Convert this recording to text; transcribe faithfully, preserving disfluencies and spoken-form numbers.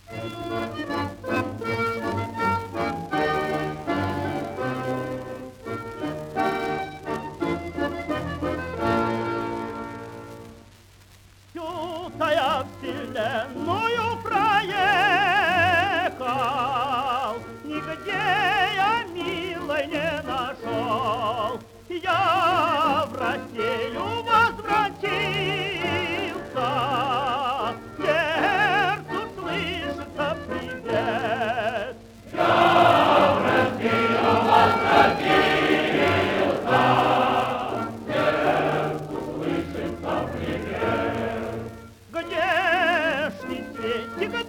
Я вселенную проехал, нигде я милой не нашел. Я в Россию возвратился, сердцу слышится привет. Я в Россию возвратился, сердцу слышится привет. Где ж ты, Светик,